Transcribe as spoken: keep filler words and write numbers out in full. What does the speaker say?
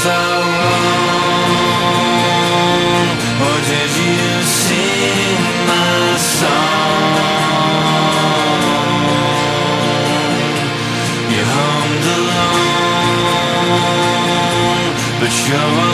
Was I wrong, or did you sing my song? You hummed along, but you're